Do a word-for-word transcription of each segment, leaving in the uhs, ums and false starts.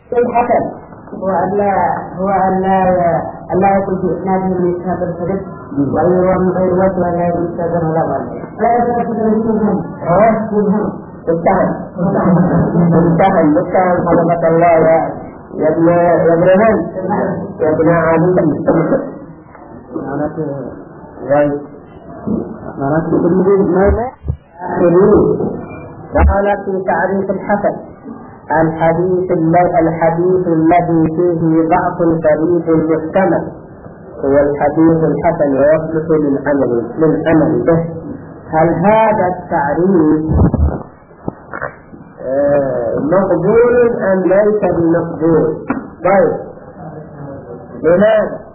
الحسن هو أن لا هو أن لا أن لا يكون في إسناده من إسناد الحدث وأن يروى من غير وجه وأن لا يكون إسنادا ولا غيره. لا يثبت منهم ها منهم التهم التهم التهم حضرة الله يا يا ابن يا ابن من يا ابن علي معناته غير معناته كل ما قال في تعريف الحسن الحديث الحديث الذي فيه ضعف فريد محتمل هو الحديث الحسن ويصلح للعمل للعمل به. هل هذا التعريف مقبول أم ليس بمقبول؟ طيب لماذا؟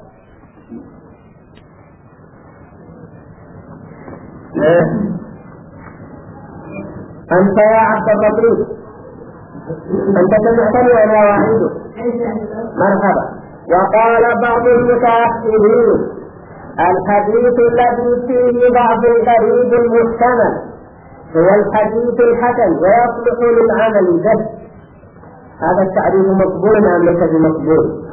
أنت يا عبد اللطيف أنت سمعتني وأنا واعده مرحبا. وقال بعض المتأخرين الحديث الذي فيه ضعف غريب محتمل هو الحديث الحسن ويصلح للعمل به. هذا التعريف مقبول أم ليس بمقبول؟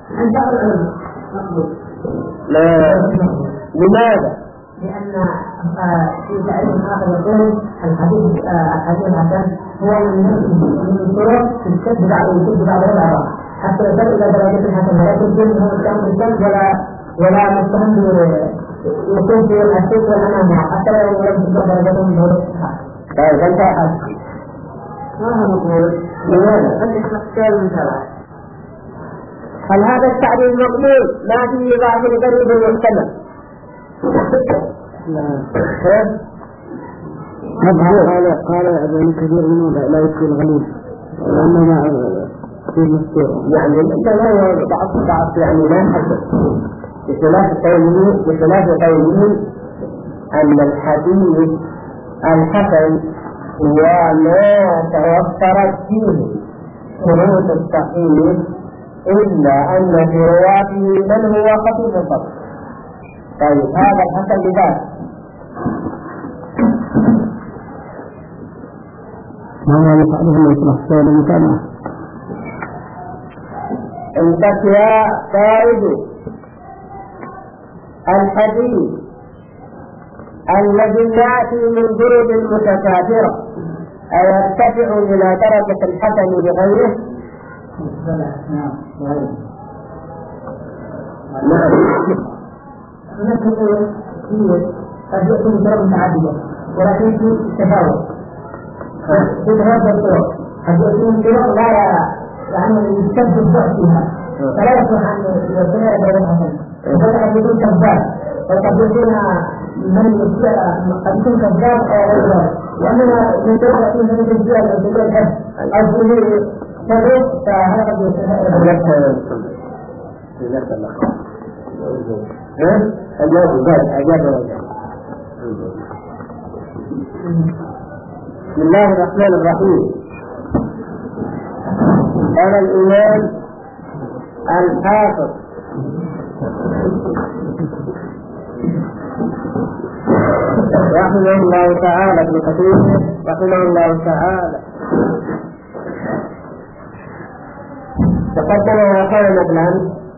لا. لماذا؟ لأن في تعريف آخر يقول الحديث الحديث الحسن هو من الطرق تشد بعض ويشد بعض الأعضاء حتى يصل إلى درجة الحسن لا يكون منه مستهم بالشد ولا ولا مستهم يكون في الحسن ولا نعم حتى لو لم تكن درجته من هذا الصحة. طيب أنت ما هو مقبول؟ لماذا؟ أنت تختار من ثلاث. هل هذا التعريف مقبول؟ ما فيه ضعف غريب محتمل. قال قال ابن كثير منه لا يكون غليظ لانه في مستوى يعني انت لا ضعف ضعف يعني لا حدث بخلاف قوله بخلاف قوله ان الحديث الحسن هو ما توفرت فيه شروط الصحيح الا ان في رواته من هو خفيف الضبط. طيب هذا الحسن بذلك ما هو يقعده الله يصلح سؤال المتابعة. انتك يا قائد الحديث الذي يأتي من ضرب متكاثرة أيرتفع إلى درجة الحسن بغيره؟ نعم. نعم. هناك كثير قد يأتي بطرق متعددة ولكن في تفاوت في هذا الطرق قد يأتي من طرق لا يعني يستبدل الضعف فيها فلا يصلح أن يكون غير الحسن وقد يكون كذاب وقد يكون من قد يكون كذاب أو غير ذلك وأننا من طرق يأتي من الرجال أو من الحد أو في طرق فهذا قد يكون ها؟ الجواب ذلك أجاب وجه. بسم الله الرحمن الرحيم. قال الإمام الحافظ رحمه الله تعالى ابن كثير رحمه الله تعالى تقدم وكان قبلا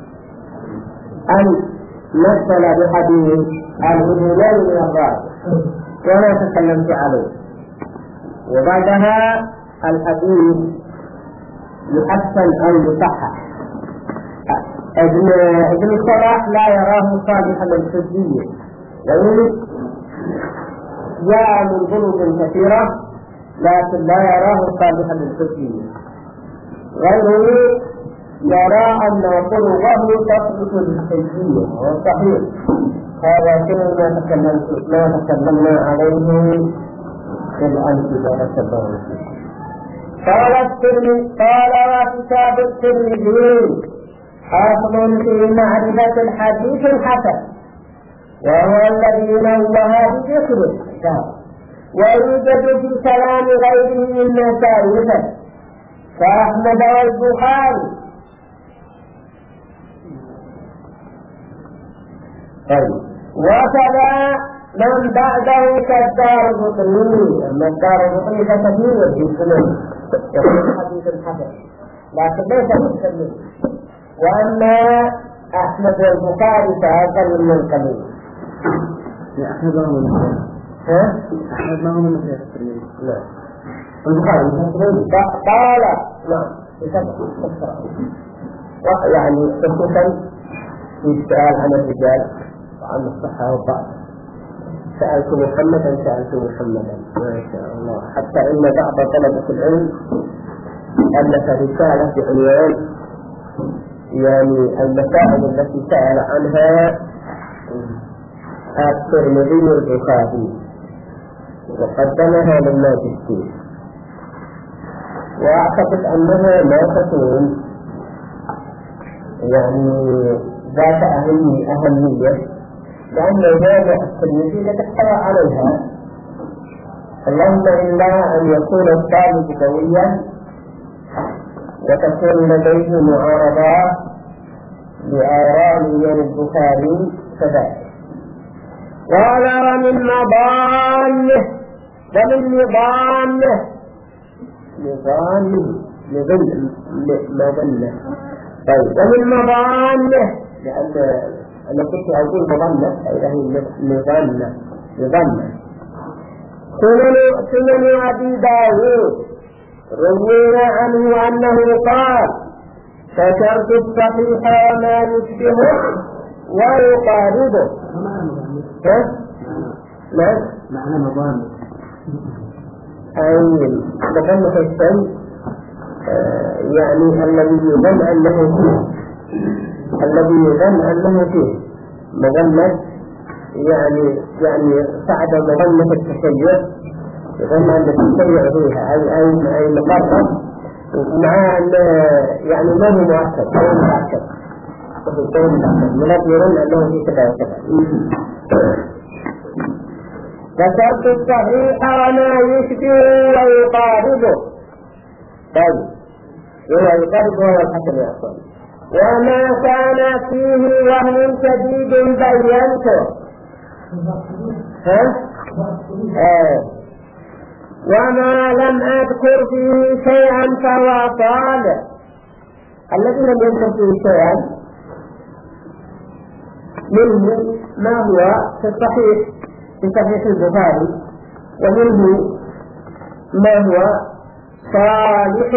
أن مثل بحديث الهدوء من الرأس وما تكلمت عليه وبعدها الحديث يحسن أو يصحح. ابن ابن الصلاح لا يراه صالحا للحجية يقول جاء من ظلم كثيرة لكن لا يراه صالحا للحجية. غيره يرى أن طرقه تثبت بالحجية وصحيح. هذا كل ما تكلمنا ما تكلمنا عليه في الأمثلة. قال الترمذي قال وكتاب الترمذي حاصل في معرفة الحديث الحسن وهو الذي نوه بذكره ويوجد في كلام غيره من مسائله كأحمد والبخاري. وكذا من بعده كالدارقطني. أما الدارقطني فكثير في السنن يقول الحديث الحسن لكن ليس بالكمل. وأما أحمد والبخاري فأقل من القليل. يا أحمد ما هو من الشيخ. ها؟ أحمد ما هو من الشيخ الترمذي. لا. البخاري قال نعم بسبب يعني خصوصا في السؤال عن الرجال وعن الصحة والضعف. سألت محمدا سألت محمدا ما شاء الله. حتى إن بعض طلبة العلم ألف رسالة بعنوان يعني المسائل التي سأل عنها الترمذي والبخاري وقدمها للماجستير، وأعتقد أنها لا تكون يعني ذات أهمية أهمية لأن هذا الترمذي تحتوى عليها. اللهم إلا أن يكون الطالب قويا وتكون لديه معارضات لآراء البخاري كذلك. قال ومن مضانه ومن مضانه مضانه مضنه مضنه طيب ومن مضانه لأن أنا كنت أقول مضنه فإذا هي مضنه مضنه سنن أبي داود روينا عنه أنه قال ذكرت الصحيح وما يشبهه ويقاربه. لا معنى مضان أي مضمة الشيء يعني الذي يظن أنه فيه الذي يظن أنه فيه مضمة يعني يعني صعد مضمة التشيع يظن أن التشيع فيها أي أي أي مقرب مع أن يعني ما هو مؤكد أو متأكد وهو متأكد يظن أنه في كذا وكذا. ذكرت الصحيح وما يشبه ويقاربه. طيب هو يقاربه هو الحسن يأخذ. وما كان فيه وهم شديد بينته. ها؟ آه. وما لم أذكر فيه شيئا فهو صالح. الذي لم يذكر فيه شيئا منه ما هو في الصحيح في صحيح البخاري ومنه ما هو صالح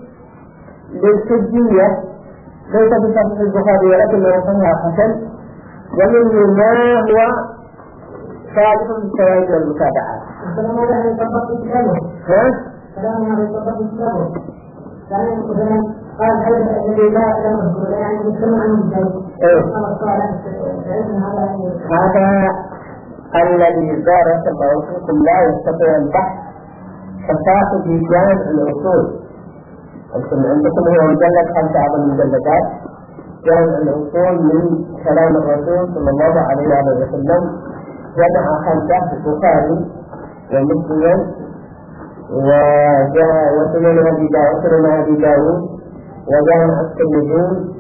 للحجية ليس في صحيح البخاري ولكن صحيح حسن ومنه ما هو صالح للشواهد والمتابعات. الكلام هذا يطبق في كتابه. ها؟ الكلام هذا يطبق في كتابه. كان مثلا قال هذا الذي لا لم يذكر يعني يتكلم عن الجو. هذا الذي دارس موضوعكم لا يستطيع البحث فصاحب في جانب الأصول. أنتم عندكم هو مجلد خمسة عشر مجلدات جانب الأصول من كلام الرسول صلى الله عليه وسلم جمع خمسة البخاري ومسلم وجاء وسنن أبي داود وسنن أبي داود وجامع الترمذي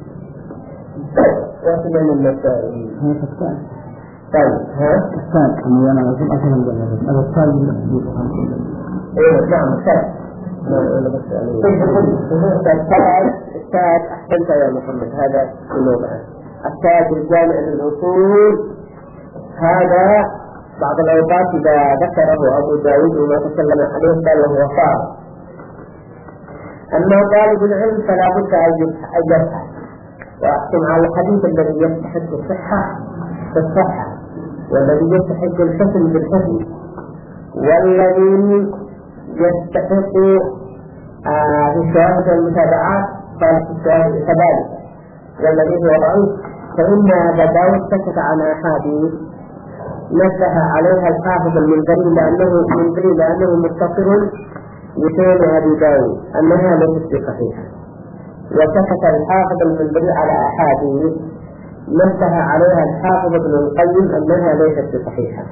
وسنن النسائي. طيب ها؟ الثالث أنا أنا أقول أصلا مجرد هذا الثالث من إيه نعم الثالث. أنا بس الثالث الثالث أحسنت يا محمد هذا كله معه. الثالث الجامع للأصول هذا بعض الأوقات إذا ذكره أبو داود وما تكلم عليه قال وهو صار. أما طالب العلم فلا بد أن يبحث ويحكم على الحديث الذي يستحق الصحة بالصحة والذي يستحق الحسن بالحسن والذي يستحق في الشواهد والمتابعات قال في الشواهد كذلك والذي هو ضعيف فإن أبا داود سكت عن أحاديث نزه عليها الحافظ المنذري لأنه منذري لأنه متصل بشيء أبي داود أنها ليست صحيحة وسكت الحافظ المنذري على أحاديث نزه عليها الحافظ ابن القيم أنها ليست صحيحة.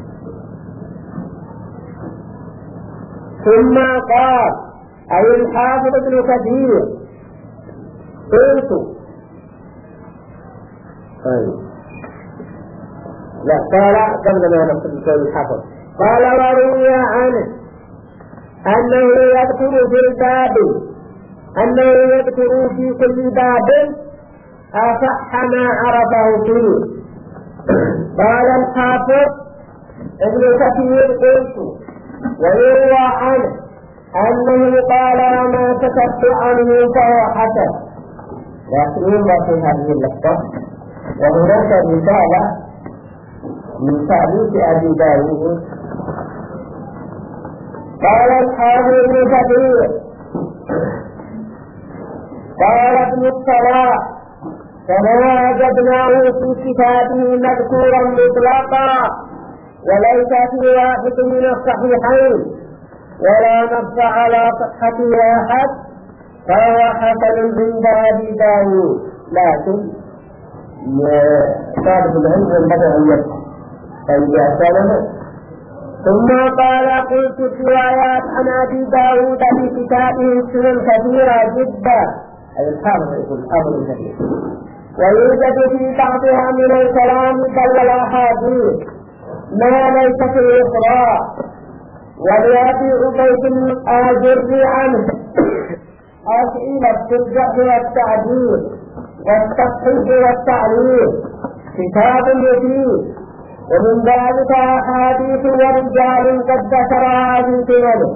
ثم قال أي الحافظ ابن كثير قلت طيب لا قال قبل ما نقول قول الحافظ قال وروي عنه أنه يذكر في الباب أنه يذكر في كل باب أصح ما عرفه فيه. قال الحافظ ابن كثير قلت ويروى عنه أنه قال وما سكت عنه فهو حسن، لكن يروى في هذه اللفظة. وهناك رسالة من تأليف أبي داود. قال الحافظ ابن كثير قال ابن الصلاح فما وجدناه في كتابه مذكورا مطلقا وليس في واحد من الصحيحين ولا نص على صحة واحد فهو حسن عند أبي داود. لكن طالب العلم ينبغي أن يفهم فإذا سأله. ثم قال قلت الروايات عن أبي داود في كتابه السنن كثيرة جدا، أي الحافظ يقول الحافظ الكثير، ويوجد في بعضها من الكلام بل الأحاديث ما ليس في الأخرى. ولأبي عبيد الآجري عنه أسئلة في الجرح والتعديل والتصحيح والتعليل كتاب مفيد، ومن ذلك أحاديث ورجال قد ذكرها في سننه.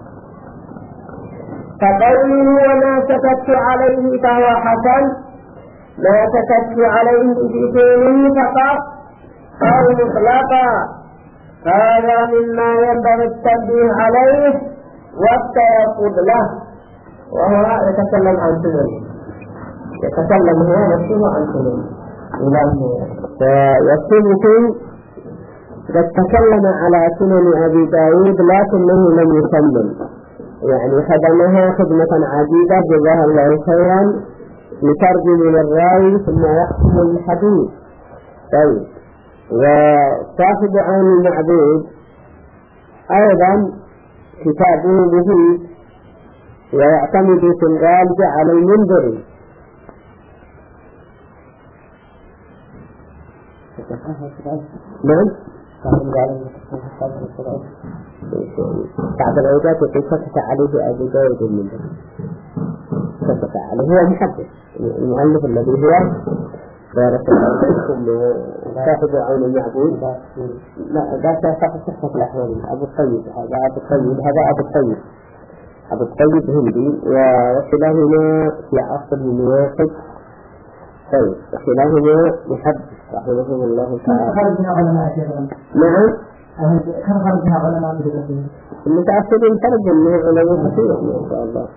فقوله وما سكت عليه فهو حسن، ما سكت عليه في سننه فقط أو مطلقا، هذا مما ينبغي التنبيه عليه والتيقظ له. وهو يتكلم عن سننه، يتكلم هو نفسه عن سننه. فيكتب قد تكلم على سنن أبي داود لكنه لم يكمل، يعني خدمها خدمة عديدة جزاها الله خيرا لترجم للراوي ثم يحكم الحديث. طيب، وصاحب عون المعبود أيضا كتابه مفيد ويعتمد في الغالب على المنذري. نعم بعض العودات يقول سكت عليه أبو داود المنذري، سكت عليه هو محدث المؤلف الذي هو صاحب عون المعبود. لا ذاك صاحب صحة الأحوال أبو الطيب، هذا أبو الطيب هذا أبو الطيب أبو الطيب هندي، وكلاهما في عصر واحد. طيب وكلاهما محدث رحمه الله تعالى. خرج من علماء كثيرا. نعم. كم خرج من علماء كثيرا. المتأثرين خرج من علماء كثيرا ما شاء الله.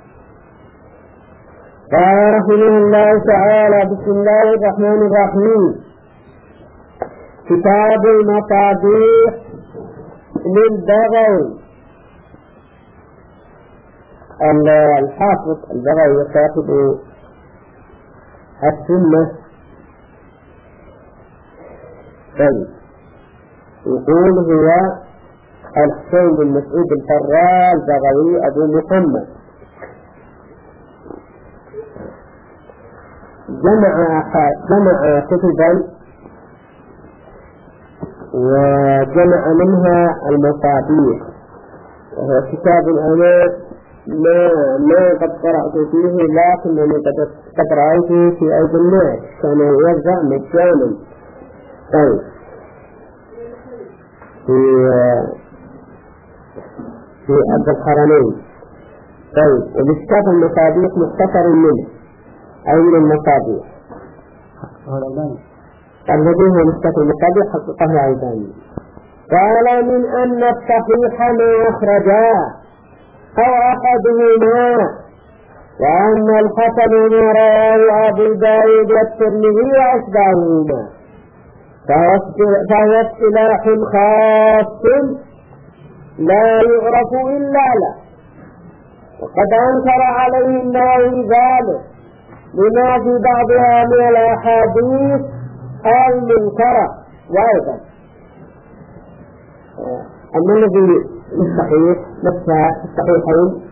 قال رحمه الله تعالى بسم الله الرحمن الرحيم كتاب المصابيح للبغوي. الحافظ البغوي صاحب السنة يقول هو الحسين بن مسعود الفراء البغوي أبو محمد، جمع جمع كتبا وجمع منها المصابيح، وهو كتاب أنا ما ما قد قرأت فيه لكنني قد رأيته في أيدي الناس كان يوزع مجانا. طيب في في أرض الحرمين. طيب وبكتاب المصابيح مختصر منه أي من المصابيح الذي هو مكتب المصابيح حققه العيداني. قال من أن الصحيح ما أخرجاه أو أحدهما، وأن الحسن ما رواه أبو داود والترمذي وأشباههما، فهو اصطلاح خاص لا يعرف إلا له، وقد أنكر عليه النووي ذلك لما في بعضها من الأحاديث المنكرة. وأيضا أما الذي الصحيح نفسها الصحيحين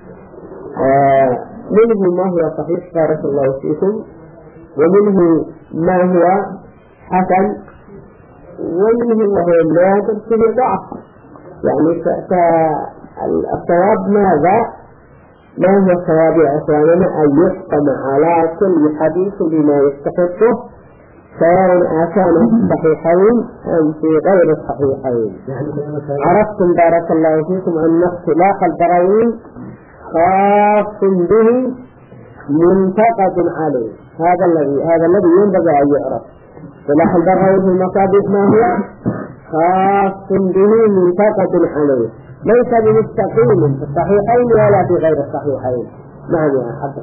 منه ما هو صحيح بارك الله فيكم، ومنه ما هو حسن، ومنه ما هو نادر فيه ضعف. يعني الصواب ماذا؟ ما هو الصواب يا إخواننا؟ أن يحكم على كل حديث بما يستحقه سواء كان في الصحيحين أم في غير الصحيحين. عرفتم بارك الله فيكم أن اختلاف البراوين خاص به منتقد عليه. هذا الذي هذا الذي ينبغي أن يعرف. اختلاف البراوين في المصادق ما هو؟ خاص به منتقد عليه، ليس بمستقيم في الصحيحين ولا في غير الصحيحين. نعم يا حضرتك.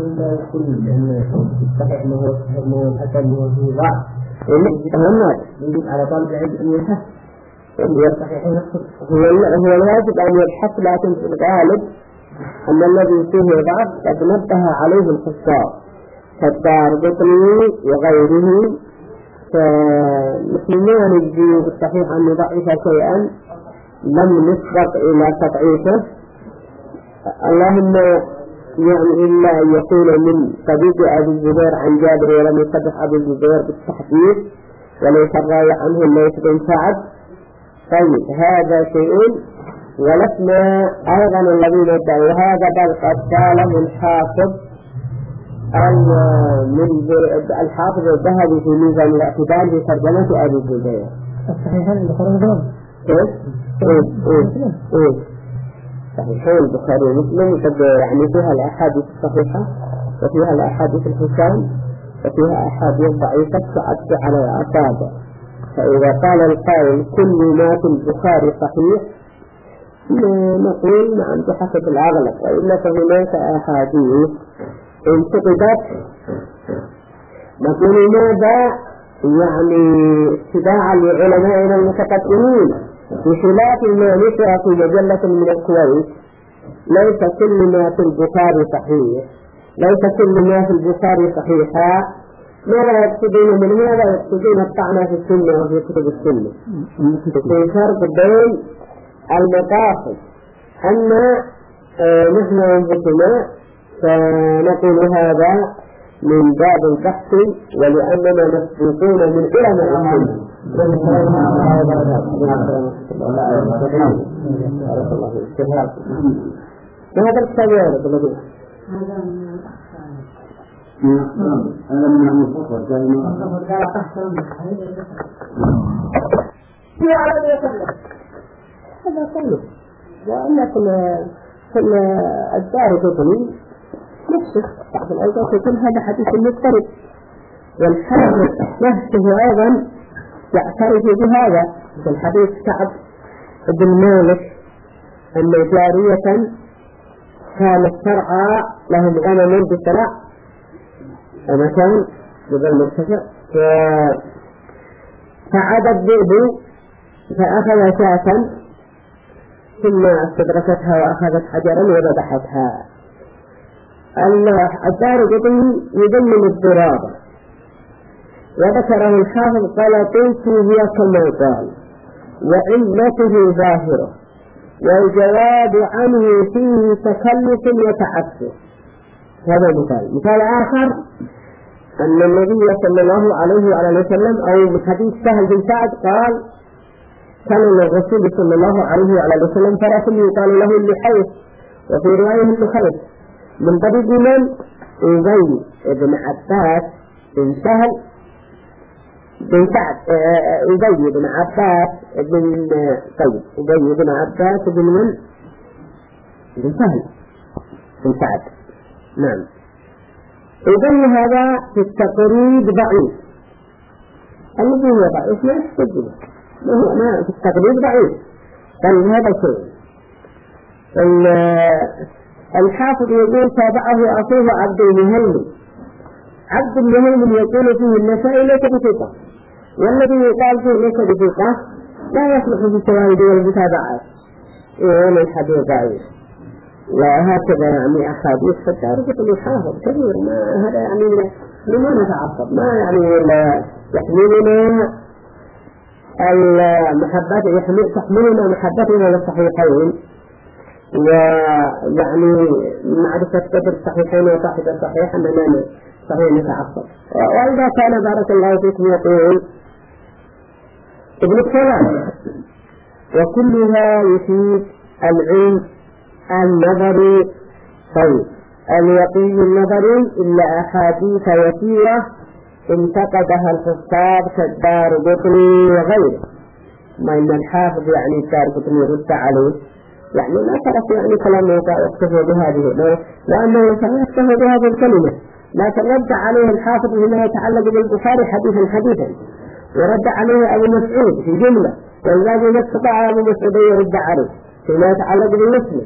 صحيح انه هو الحسن هو في ضعف. يجب على طالب العلم ان يبحث في الصحيحين. هو الواجب ان يبحث، لكن في الغالب ان الذي فيه ضعف قد نبه عليه الحفاظ كالدارقطني وغيره، فنحن ما نجزي بالصحيح ان نضعف شيئا لم نسبق الى تضعيفه، اللهم يعني إلا أن يكون من طبيب أبي الزبير عن جابر ولم يصدح أبي الزبير بالتحديث وليس الراوي عنه ليس بن سعد. طيب هذا شيء. ولسنا أيضا الذين ادعوا هذا، بل قد قاله الحافظ الحافظ الذهبي في ميزان الاعتدال في ترجمة أبي الزبير. الصحيحين اللي خرجوا إيه إيه إيه إيه صحيحين البخاري ومسلم قد يعني فيها الأحاديث الصحيحة وفيها الأحاديث الحسان وفيها أحاديث ضعيفة تعد على الأصابع. فإذا قال القائل كل ما في البخاري صحيح نقول نعم بحسب الأغلب، وإلا فهناك أحاديث انتقدت نقول ماذا يعني اتباعا لعلمائنا المتقدمين بخلاف ما نشر في مجلة من الكويت. ليس كل ما في البخاري صحيح، ليس كل ما في البخاري صحيحا. ماذا يقصدون من هذا؟ يقصدون الطعن في السنة وفي كتب السنة. في فرق بين المقاصد. أما آه نحن أنفسنا فنقول هذا من باب البحث، ولأننا مسبوقون من علماء السنة. وهذا الكتاب يعرف الذي هذا من المفضل في على يتكلم هذا كله. وأن كل الدار تطلي نفسه بعض الأوقات يكون هذا حديث مضطرب، والحافظ نفسه أيضا يعترف بهذا. في الحديث كعب بن مالك أن جارية كانت ترعى لهم غنم بسرع ومكان بذل مرتفع، فعاد الذئب فأخذ شاة ثم استدركتها وأخذت حجرا وذبحتها. الدارقطني يذم الضرابة، وذكره الحافظ قال قلت هي كما قال وعلته ظاهرة، والجواب عنه فيه تكلف وتعسف. هذا مثال. مثال آخر أن النبي صلى الله عليه وعلى وسلم أو حديث سهل بن سعد قال كان الرسول صلى الله عليه وعلى وسلم فرس يقال له اللحيف، وفي رواية اللحيف من طريق من؟ أبي بن عباس بن سهل بن سعد أبي بن عباس بن طيب أبي بن عباس بن من؟ بن سهل بن سعد. نعم. أبي هذا في التقريب ضعيف، الذي هو ضعيف لا يحتج ما هو ما في التقريب ضعيف، بل هذا شيء. الحافظ يقول تابعه أخوه عبد المهلي. عبد المهلي يقول فيه النسائي ليس بثقة، والذي يقال فيه ليس بثقة لا يصلح في الشواهد والمتابعات. وين الحديث ضعيف؟ لا هكذا يعني أحاديث فتعرفت الحافظ كبير، ما هذا يعني لما نتعصب، ما يعني ولا يحملنا المحبات تحملنا محبتنا للصحيحين، ويعني معرفة قدر الصحيحين وصاحب الصحيح أننا صحيح نتعصب. وإذا كان بارك الله فيكم يقول ابن السلام وكلها يفيد العلم النظري طيب اليقين النظري إلا أحاديث يسيرة انتقدها الحفاظ كالدار قطني وغيره، ما إن الحافظ يعني الدار قطني رد عليه، يعني لا ترك يعني كلامه يكتفى بهذه، لأنه يكتفى بهذه الكلمة، لكن رد عليه الحافظ فيما يتعلق بالبخاري حديثا حديثا، ورد عليه أبو مسعود في جملة، وإذا ما استطاع أبو مسعود يرد عليه فيما يتعلق بالمسلم.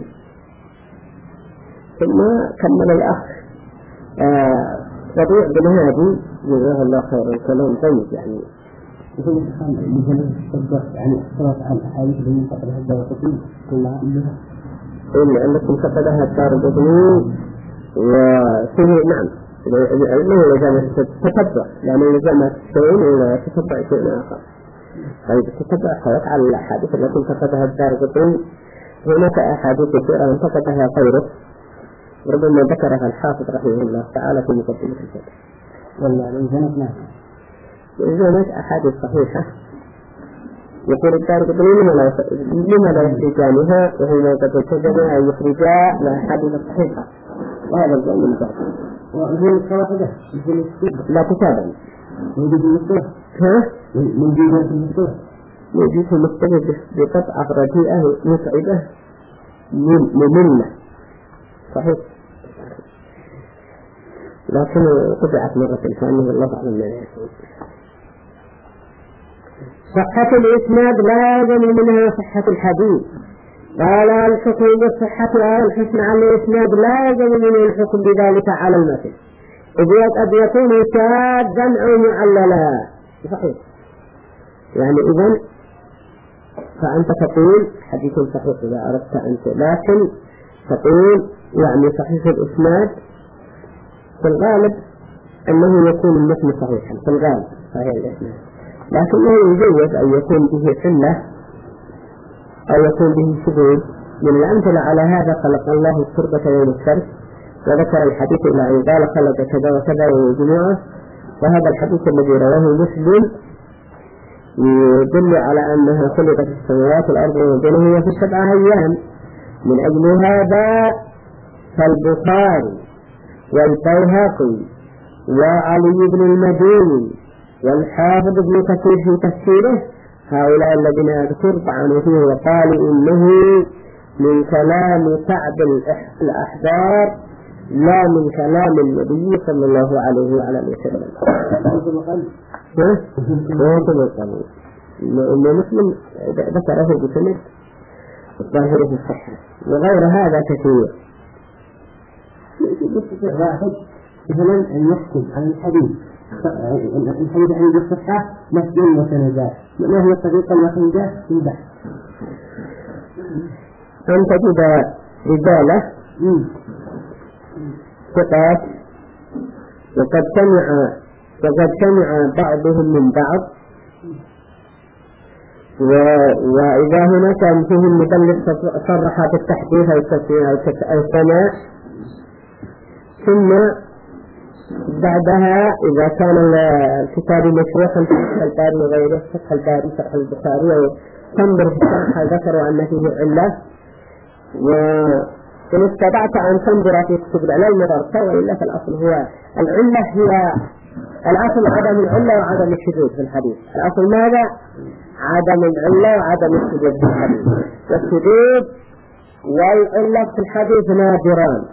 ثم كمل الأخ ربيع بن هادي جزاه الله خير الكلام طيب. يعني يقول مثلا الصدق يعني اختلاف عن الأحاديث اللي ينتقدها الدارقطني كلها إنها إلا أنكم فقدها الدارقطني وفيه نعم إنه لزامة تتبع، لأنه لزامة شيء ولا تتبع شيء آخر. طيب تتبع حيث على الأحاديث التي انتقدها الدارقطني، هناك أحاديث كثيرة انتقدها غيره ربما ذكرها الحافظ رحمه الله تعالى في مقدمة الفتح. والله الإنسانات نعم الإنسانات أحاديث صحيحة يقول الدارقطني لما لا يخرجانها وهما قد اتجمع أن يخرجا الأحاديث الصحيحة، وهذا الجانب من بعض وهي الصلاة لا تتابع موجود في المستوى ها؟ موجود في المستوى موجود في المستوى بقطعة رديئة متعبة مملة صحيح، لكن قطعت مرة ثانية والله أعلم ما يكون. صحة الإسناد لازم منها صحة الحديث، قال الحكم بالصحة على الحسن على الإسناد لازم من الحكم بذلك على المتن، إذ قد يكون شاذا أو معللا صحيح. يعني إذن فأنت تقول حديث صحيح إذا أردت أنت، لكن تقول يعني صحيح الإسناد في الغالب أنه يكون المتن صحيحا في الغالب صحيح الإسناد، لكنه يجوز أن يكون به حلة أو يكون به شذوذ. من الأمثلة على هذا خلق الله التربة يوم السبت وذكر الحديث إلى أن قال خلق كذا وكذا وجميعه، وهذا الحديث الذي رواه مسلم يدل على أنها خلقت السماوات والأرض وبينهما في سبعة أيام. من أجل هذا فالبخاري والبيهقي وعلي بن المديني والحافظ ابن كثير في تفسيره هؤلاء الذين أذكر طعنوا فيه وقالوا إنه من كلام كعب الأحبار لا من كلام النبي صلى الله عليه وعلى اله وسلم. ها؟ ما قال إن مسلم ذكره بسند الظاهر في الصحة، وغير هذا كثير. واحد مثلا أن يحكم عن الحديث الحديث عند الصحة مسجون وسندات، ما هي الطريقة الوحيدة في البحث؟ أن تجد رجالة ثقات وقد سمع وقد سمع بعضهم من بعض، وإذا هناك فيهم مدلس صرح بالتحديث أو التسميع أو السماع، ثم بعدها إذا كان الكتاب مشروحا في فتح الباري وغيره فتح الباري فتح البخاري تنظر في الشرح ذكروا أن فيه علة، وإن استطعت أن تنظر في كتب العلم نظرت، وإلا فالأصل هو العلة هي الأصل عدم العلة وعدم الشذوذ في الحديث. الأصل ماذا؟ عدم العلة وعدم الشذوذ في الحديث، والشذوذ والعلة في الحديث نادران.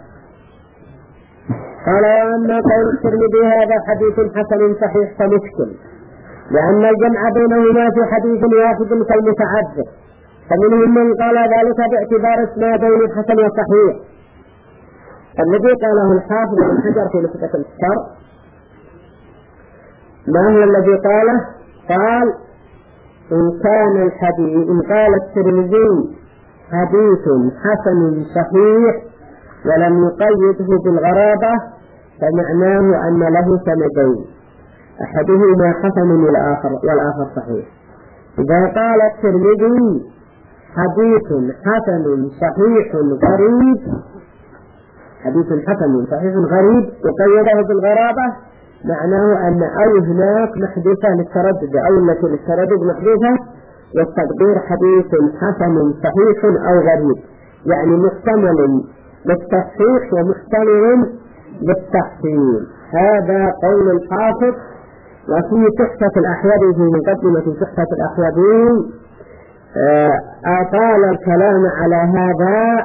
قال وأما قول الترمذي هذا حديث حسن صحيح فمشكل، لأن الجمع بينهما في حديث واحد كالمتعذر، فمنهم من قال ذلك باعتبار اسنادين الحسن والصحيح. الذي قاله الحافظ بن حجر في نخبة الأخبار ما هو الذي قاله؟ قال إن كان الحديث إن قال الترمذي حديث حسن صحيح ولم يقيده بالغرابة فمعناه أن له سندين أحدهما حسن والآخر والآخر صحيح. إذا قال الترمذي حديث حسن صحيح غريب حديث حسن صحيح غريب وقيده بالغرابة معناه أن أو هناك محدثة للتردد أو التي للتردد محدثة، والتقدير حديث حسن صحيح أو غريب، يعني محتمل بالتصحيح ومحتمل بالتحسين. هذا قول الحافظ. وفي تحفة الأحوذي في مقدمة تحفة الأحوذي أطال الكلام على هذا،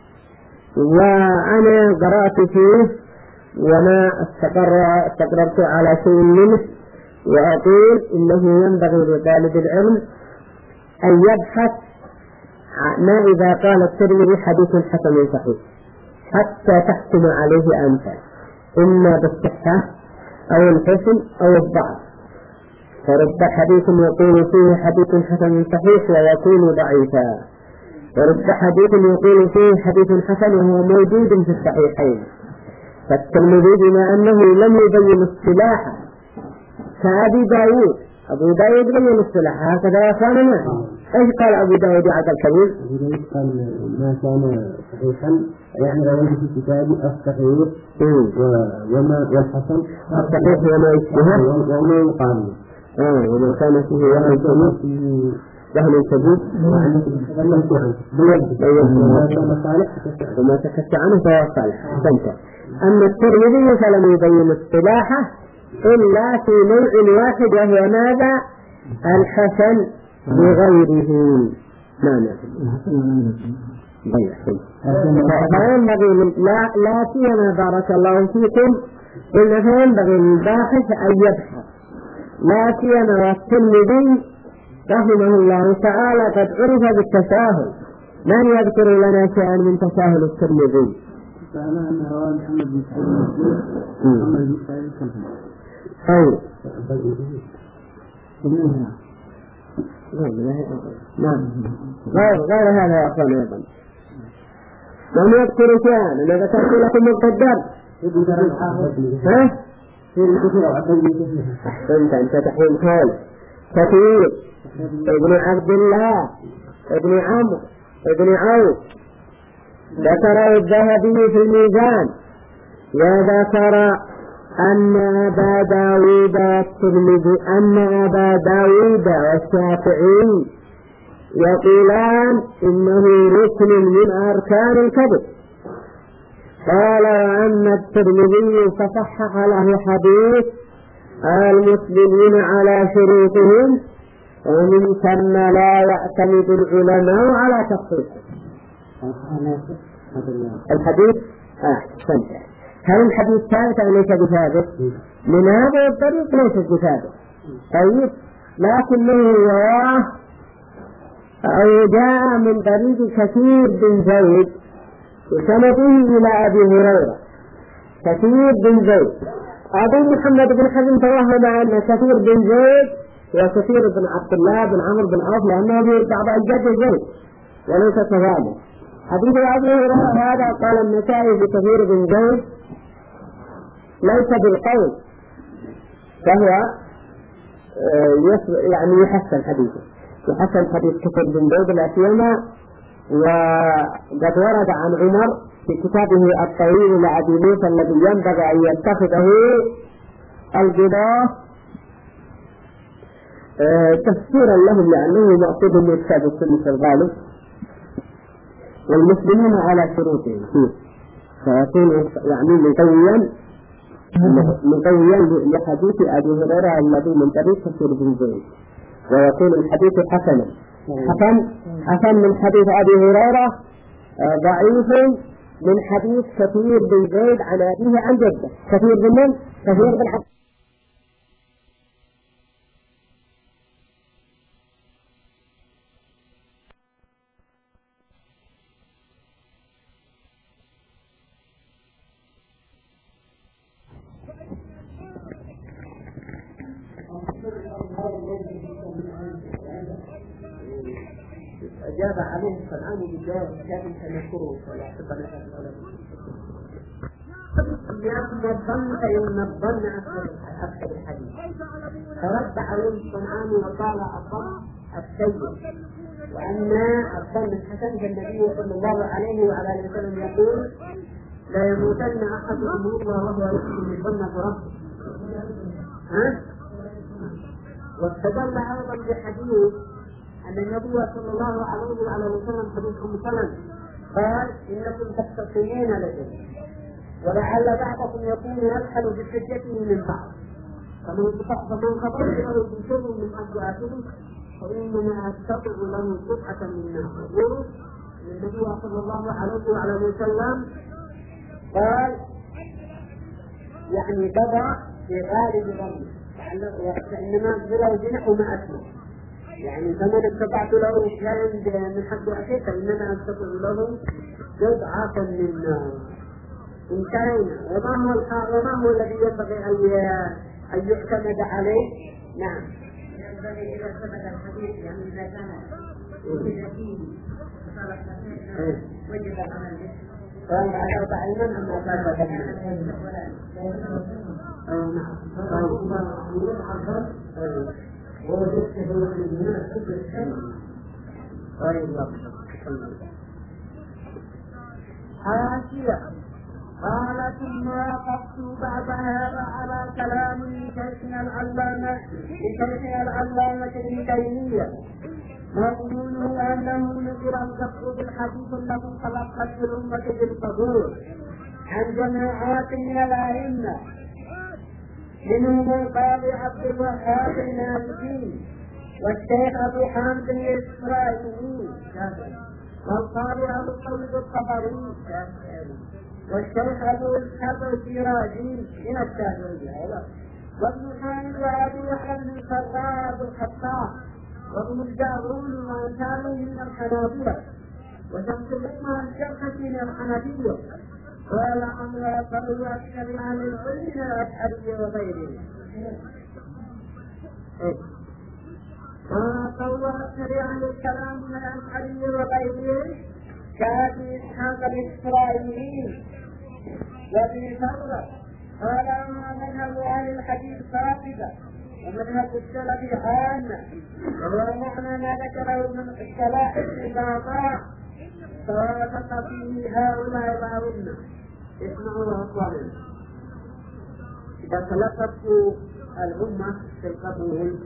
وأنا قرأت فيه وما استقر استقررت على شيء منه، وأقول إنه ينبغي لطالب العلم أن يبحث ما إذا قال الترمذي حديث حسن صحيح حتى تحكم عليه أنت إما بالصحة أو الحسن أو الضعف. فرب حديث يقول فيه حديث حسن صحيح ويكون ضعيفا، ورب حديث يقول فيه حديث حسن وهو موجود في الصحيحين. فالترمذي بما أنه لم يبين اصطلاحا كأبي داود، أبو داود بين اصطلاحا هكذا يا أخواننا. إيش قال أبو داود عبد الكبير؟ أبو داود قال ما كان صحيحا يعني رواه في كتاب الصحيح وما والحسن الصحيح وما يشبهه وما يقارنه آه وما كان فيه وهن شديد وهن شديد وما تكت عنه فهو صالح. أما الترمذي فلم يبين اصطلاحه إلا في نوع واحد وهو ماذا؟ الحسن بغيره. معنى فينبغي لا لا سيما بارك الله فيكم إن فينبغي للباحث أن يبحث، لا سيما والترمذي رحمه الله تعالى قد عرف بالتساهل. من يذكر لنا شيئا من تساهل الترمذي؟ فأنا أن رواه محمد بن سعيد محمد بن سعيد أي نعم غير غير هذا يا أخوان أيضا لم يذكر شيئا. أنا ذكرت لكم القدر ها؟ أحسنت أنت تحين كل كثير ابن عبد الله ابن عمرو ابن عوف. ذكر الذهبي في الميزان وذكر أن أبا داود والترمذي أن أبا داود والشافعي يقولان إنه ركن من أركان الكذب. قال وأما الترمذي فصحح له حديث المسلمين على شروطهم ومن ثم لا يعتمد العلماء على تخصيصه. الحديث أحسنت. هل الحديث ثابت أو ليس بثابت؟ من هذا الطريق ليس بثابت. طيب لكنه رواه أو جاء من طريق كثير بن زيد وسنده إلى أبي هريرة. كثير بن زيد أبو محمد بن حزم توهم أن كثير بن زيد وكثير بن عبد الله بن عمرو بن عوف لأنه يتبع الجد زيد وليس كذلك. حديث أبي هريرة هذا قال النسائي بكثير بن زيد ليس بالقول، فهو يعني يحسن حديثه يحسن حديث كثير بن زيد الأسيما. وقد ورد عن عمر في كتابه الطويل لأبي موسى الذي ينبغي أن يتخذه القضاة تفسيرا لهم لأنه مقصود من كتاب السنة في الغالب والمسلمين على شروطهم فيه، فيكون يعني مقويا مقويا لحديث أبي هريرة الذي من طريق كثير بن زيد، ويكون الحديث حسنا حسن حسن من حديث أبي هريرة ضعيف من حديث كثير بن زيد عن أبيه عن جده. كثير بن من؟ كثير بن حسن. أجاب عليه الصنعان بالجواب الكافي سنذكره ولا أحب أن أقول الظن فإن الظن أكثر الحديث. فرد عليه الصنعان وقال الظن السيء وأن الظن الحسن فالنبي صلى الله عليه وعلى آله وسلم يقول لا يموتن أحدكم الله وهو يحسن الظن بربه. ها؟ واستدل أيضا بحديث أن النبي صلى الله عليه وعلى وسلم حديث أم سلمة قال إنكم تختصمون لدي ولعل بعضكم يكون يبخل بحجته من بعض فمن خطرت له بشيء من أجوابه فإنما أستطع له قطعة من نار. يقول النبي صلى الله عليه وعلى وسلم قال يعني بضع في غالب ظنه فإنما بلو جنح وما أسمع يعني فمن استطعت له شيئا من حق أخيه فإنما أستطع له قطعة من نار. انتهينا. وما هو وما هو الذي ينبغي أن يعتمد عليه؟ نعم. ينبغي إذا ثبت الحديث يعني إذا كان وجد فيه صالح نفسه وجب العمل به. قال على تعليما أما ثبت منه. نعم. ووجدت في الدنيا حب الشيء. طيب. حاشية. قال ثم وقفت بعد هذا على كلام لشيخنا العلامة لشيخنا العلامة ابن تيمية مضمونه أنه نذر الكفر بالحديث الذي تلقت الأمة بالقبول عن جماعات من الأئمة منهم القاضي عبد الوهاب المالكي والشيخ أبو حامد الإسرائيلي والقاضي أبو الطيب الطبري والشيخ أبو إسحاق الشيرازي من الشافعية وابن حامد وأبي يحيى بن الفراء الخطاب وابن الجارون وأمثاله من الحنابلة وشمس الأمة الشرقي من الحنفية ولعن ويقبل أكثر أهل العلم من الأشعرية وغيرهم. وقول أكثر أهل الكلام من الأشعرية وغيرهم كأبي إسحاق الإسرائيلي وابن فرة قال أما مذهب أهل الحديث فاسدة ومذهب السلف عامة وهو معنى ما ذكره من الصلاح الإباضاء فوافق فيه هؤلاء الأئمة. اسمعوا أخواننا إذا تلقت الأمة في القبول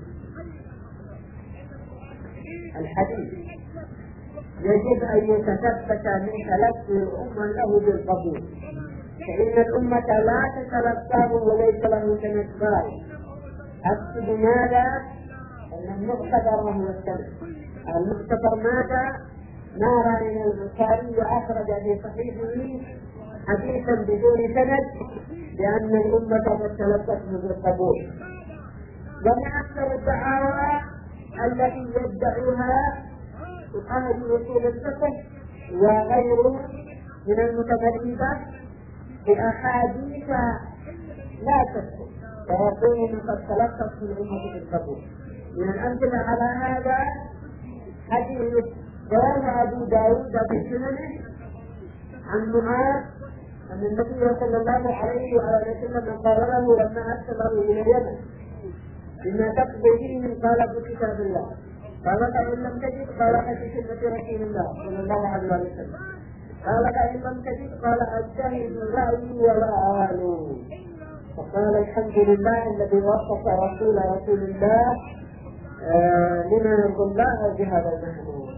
الحديث يجب أن يتثبت من تلقي الأمة له بالقبول فإن الأمة لا تتلقاه وليس له تنكار. أقصد ماذا؟ أن المعتبر وهو السند. المعتبر ماذا؟ ما رأينا البخاري أخرج في صحيحه حديثا بدون سند لأن الأمة قد تلقته بالقبول. ومن أكثر الدعاوى التي يدعوها أهل أصول الفقه وغيره من المتمرده بأحاديث لا تثبت فيقول قد تلقت في الأمة بالقبول. من الأمثلة على هذا حديث رواه أبو داود في سننه عن معاذ أن النبي صلى الله عليه وسلم قال له لما أرسله إلى اليمن بما تقضي به من قال بكتاب الله قال فإن لم تجد قال فبسنة رسول الله صلى الله عليه وسلم قال فإن لم تجد قال أجتهد رأيي ولا أعلو فقال الحمد لله الذي وصف رسول رسول الله آه لما يرضى الله بهذا المحمود.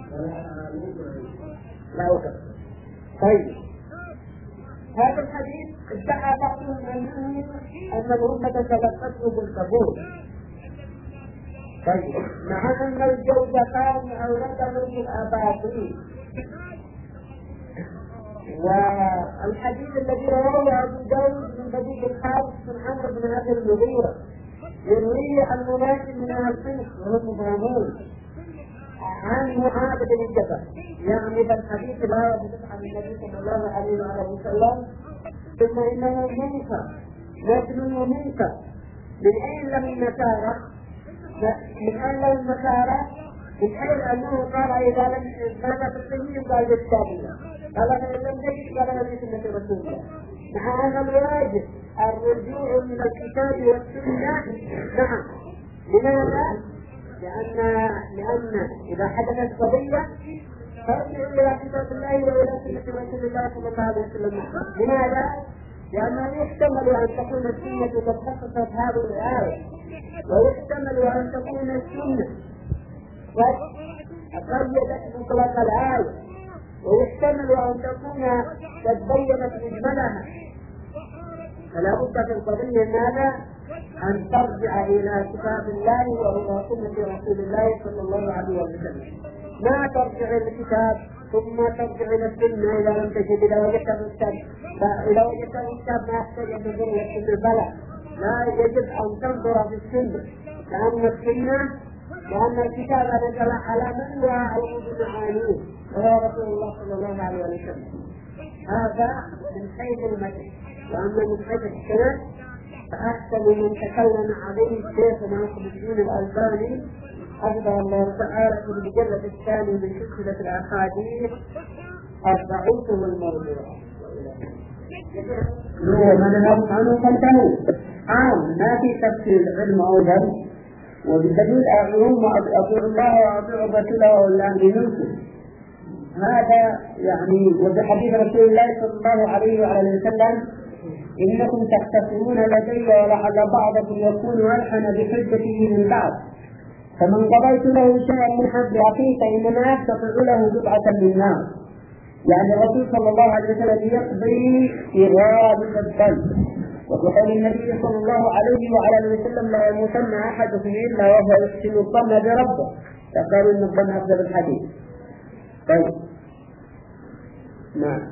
لا أكبر. طيب هذا الحديث ادعى بعضهم أنه أن الأمة تلقته بالقبول. طيب مع أن الجوزقان أورده في الأباطيل والحديث الذي رواه أبو داود من حديث الحارث بن عمرو بن أبي المغيرة يرويه عن مناسب من أهل الصنف وهم مفهومون عن معاذ بن جبل يعني بالحديث لا يثبت عن النبي صلى الله عليه وسلم ثم إنه منكر يتلو منكر من أين له النكارة؟ من أين له النكارة؟ من حيث أنه قال إذا لم ماذا تستهين قال بالتابعة قال فإن لم تجد قال في سنة رسول الله مع أن الواجب الرجوع من الكتاب والسنة. نعم لماذا؟ لأن لأن إذا حدثت قضية فارجعوا إلى كتاب الله وإلى سنة رسول الله صلى الله عليه وسلم. لماذا؟ لأنه يحتمل أن تكون السنة قد خصصت هذه الآية ويحتمل أن تكون السنة قد قيدت مطلق الآية ويحتمل أن تكون قد بينت مجملها، فلا بد في القضية ماذا؟ أن ترجع إلى كتاب الله وإلى سنة رسول الله صلى الله عليه وسلم. ما ترجع إلى الكتاب ثم ترجع إلى السنة إذا لم تجد، إذا وجدت الكتاب إذا وجدت الكتاب ما يحتاج أن تنظر إلى السنة، بلى لا يجب أن تنظر في السنة، لأن السنة لأن الكتاب نزل على من هو علم بمعانيه وهو رسول الله صلى الله عليه وسلم. هذا من حيث المتن. وأما من حيث السند فأحسن من تكلم عليه الشيخ ناصر الدين الألباني حفظه الله تعالى في المجلد الثاني من سلسلة الأحاديث الضعيف والموضوع. هو مذهب عنه فانتهوا عام، ما في تفسير علم أوجه، وبدليل أعلم أطيع الله وأطيع رسوله والأمر منكم. هذا يعني وبحديث رسول الله صلى الله عليه وعلى وسلم: إنكم تختصرون لدي ولعل بعضكم يكون ألحن بحجته من بعض، فمن قضيت له شيئا من حد أخيه فإنما يستطيع له بضعة من نار. يعني الرسول صلى الله عليه وسلم يقضي في غالب الظن، وقال النبي صلى الله عليه وعلى وسلم: لا يموتن أحدكم إلا وهو يحسن الظن بربه، فقالوا إن الظن أفضل الحديث. طيب نعم.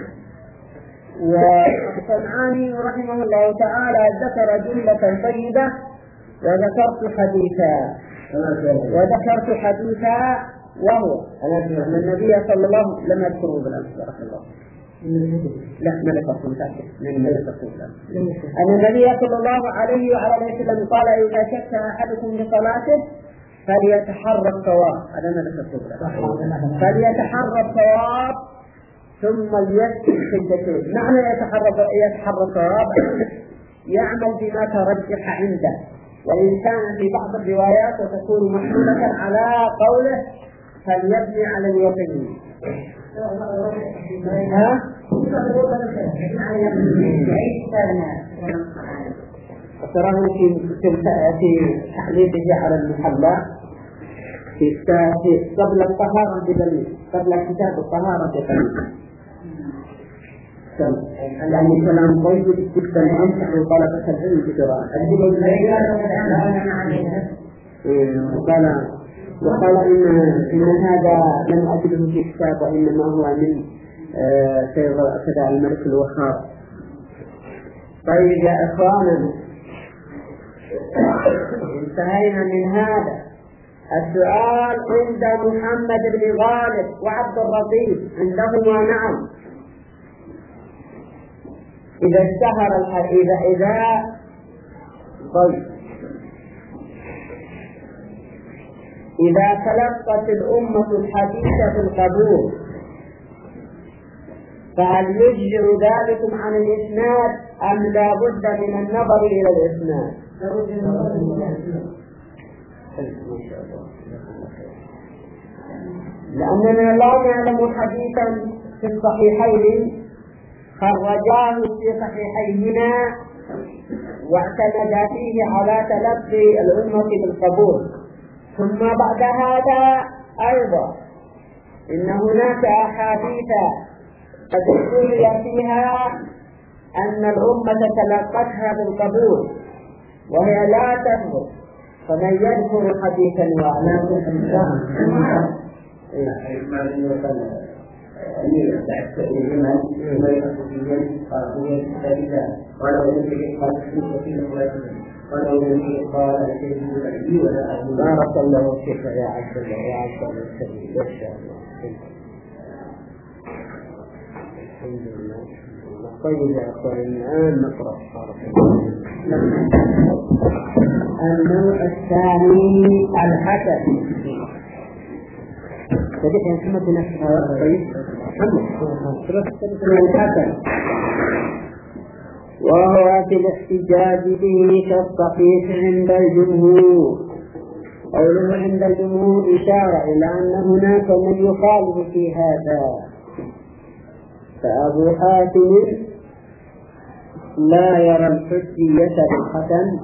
والصنعاني رحمه الله تعالى ذكر جملة طيبة وذكرت حديثا وذكرت حديثا وهو أن النبي صلى الله عليه وسلم لم يذكره بالأمس رحمه الله لا ما ذكرته متأكد من ذكرته أن النبي صلى الله عليه وعلى وسلم قال: إذا شك أحدكم بصلاته فليتحرى الصواب. هذا ما ذكرته بالأمس. فليتحرى الصواب ثم ليسكت حجته. معنى يتحرى يتحرى الصواب يعمل بما ترجح عنده، وإن كان في بعض الروايات وتكون محمولة على قوله فليبني على اليقين. ها؟ تراه في في تحليله على المحلى في قبل الطهارة بدليل، قبل كتاب الطهارة بدليل. يعني كلام طيب جدا أنصح طلبة العلم بقراءة. وقال وقال إن إن هذا لم أجده في كتاب وإنما هو من كذا الملك الوهاب. طيب يا إخواننا، انتهينا من هذا السؤال عند محمد بن غالب وعبد الرقيب عندهما نعم. إذا اشتهر الحديث إذا طيب إذا تلقت الأمة الحديث في القبور فهل يجزئ ذلكم عن الإسناد أم لا بد من النظر إلى الإسناد؟ لأننا لا نعلم حديثا في الصحيحين خرجاه في صحيحيهما واعتمد فيه على تلقي الأمة بالقبول. ثم بعد هذا أيضا إن هناك أحاديث قد اختلف فيها أن الأمة تلقتها بالقبول وهي لا تثبت، فمن يذكر حديثا وأعلام أمير بعد الجمال ما يحصل في الجمال قال ثالثا قال ولم قال في قال ولم قال سيد العلي ولا أهل بارك الله فيك يا عبد الله يا عبد الله السليم ما شاء الله. الحمد لله. طيب يا أخوان الآن نقرأ النوع الثاني الحسن. بدأت يا محمد نفسها طيب محمد الحسن وهو في الاحتجاج به كالصحيح عند الجمهور. قوله عند الجمهور إشارة إلى أن هناك من يخالف في هذا، فأبو حاتم لا يرى الحجية بالحسن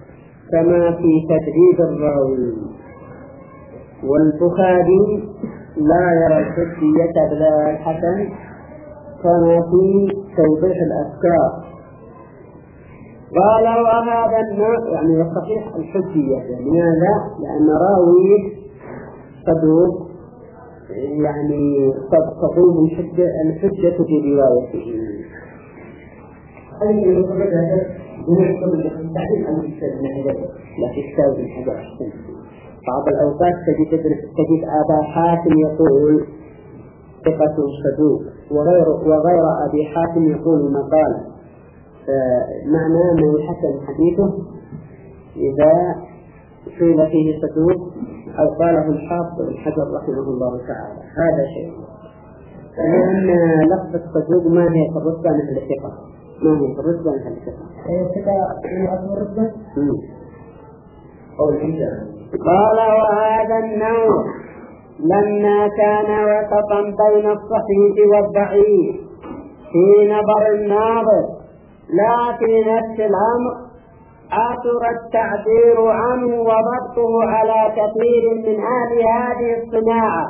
كما في تدريب الراوي، والبخاري لا يرى الحجية بلا الحسن كما في توضيح الأفكار. قال وهذا النوع يعني يستطيع الحجية. لماذا؟ لأن راويه صدوق يعني قد تقوم الحجة الحجة في روايته. هذه المقابلة بنحكم التعليم عن الكتاب الحجر لا في كتاب الحجر. بعض الأوقات تجد تجد أبا حاتم يقول ثقة صدوق وغير وغير أبي حاتم يقول مقال. معناه أنه حسن حديثه إذا قيل فيه صدوق أو قاله الحافظ بن حجر رحمه الله تعالى. هذا شيء. لأن لفظ الصدوق ما هي الرتبة مثل الثقة. ما هي الرتبة مثل الثقة. الثقة من أصل الرتبة. قال وهذا النوع لما كان وسطا بين الصحيح والضعيف في نظر الناظر لا في نفس الأمر أثر التعبير عنه وضبطه على كثير من أهل هذه الصناعة،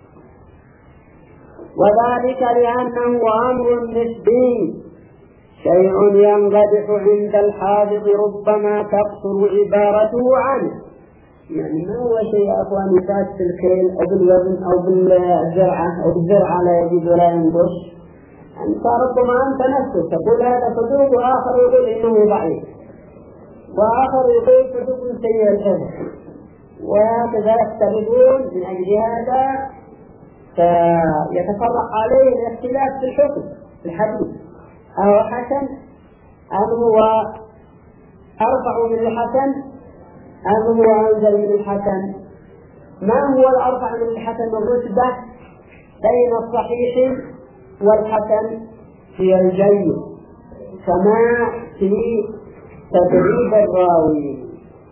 وذلك لأنه أمر نسبي شيء ينقدح عند الحافظ ربما تقصر عبارته عنه. يعني ما هو شيء أخوان يفات في الكيل أو بالوزن أو بالزرعة أو بالزرعة لا يجد ولا ينقص. أنت ربما أنت نفسك تقول هذا صدوق وآخر يقول إنه ضعيف وآخر يقول صدوق سيء الحفظ، وهكذا يختلفون. من أجل هذا فيتفرق عليه الاختلاف في الحكم في الحديث، أهو حسن أم هو أرفع من الحسن أم هو أنزل من الحسن؟ ما هو الأرفع من الحسن الرتبة بين الصحيح والحسن؟ هي الجيد كما في تدريب الراوي.